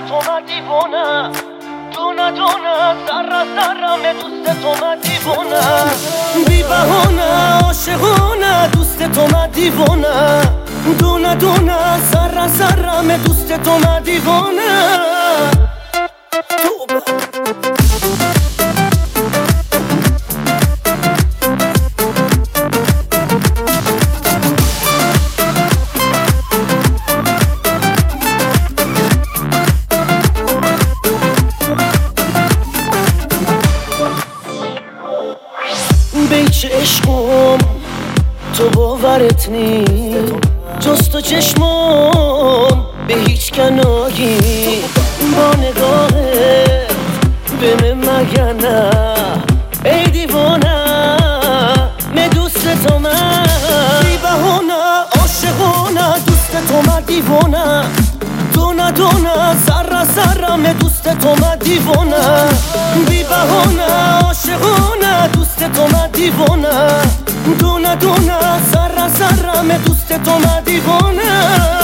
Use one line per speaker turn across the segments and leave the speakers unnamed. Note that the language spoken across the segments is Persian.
تو من دیوونه دونه دونه ذره ذره من دوست تو من دیوونه بی بهونه عاشقونه دوست تو من دیوونه دونه دونه ذره ذره من دوست تو من دیوونه بیچ عشقم تو باورت نی جز تو چشمم به هیچ کنایی با نگاهت به من مگنه ای دیوانه نه دوست تو من بی بهونه عاشقونه دوست تو من دیوانه دونه دونه ذره ذره من دوست تو من دیوانه بی بهونه عاشقونه دوست تو من دیوانه دونه دونه ذره ذره من دوست تو من دیوانه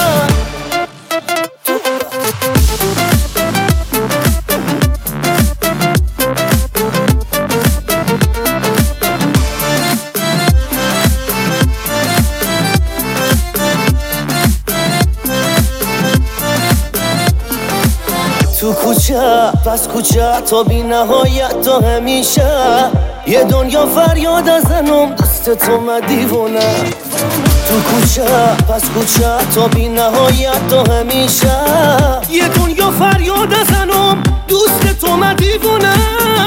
تو کوچه پس کوچه تا بی نهایت تا همیشه یه دنیا فریاد ازنم دوست تو من دیوونه تو کوچه پس کوچه تا بی نهایت تا همیشه یه دنیا فریاد ازنم دوست تو من دیوونه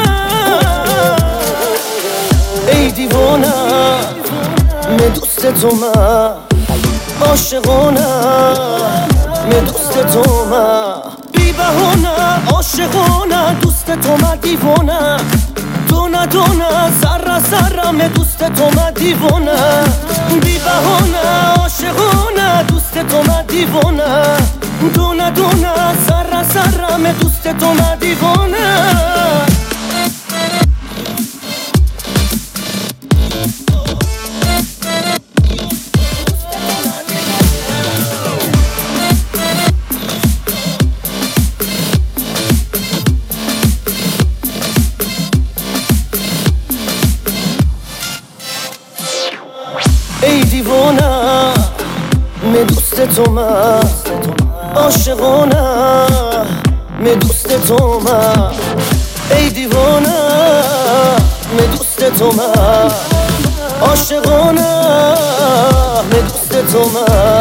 ای دیوونه من دوست تو من عاشقونه من دوست تو من بی بهونه عاشقونه دوست تو من دیوونه دونه دونه ذره ذره من دوست تو من دیوونه بی بهونه عاشقونه دوست تو من دیوونه دونه دونه ذره ذره من دوست تو من دیوونه ای دیوانه من دوست تو من عاشقانه من دوست تو من ای دیوانه من دوست تو من عاشقانه من دوست تو من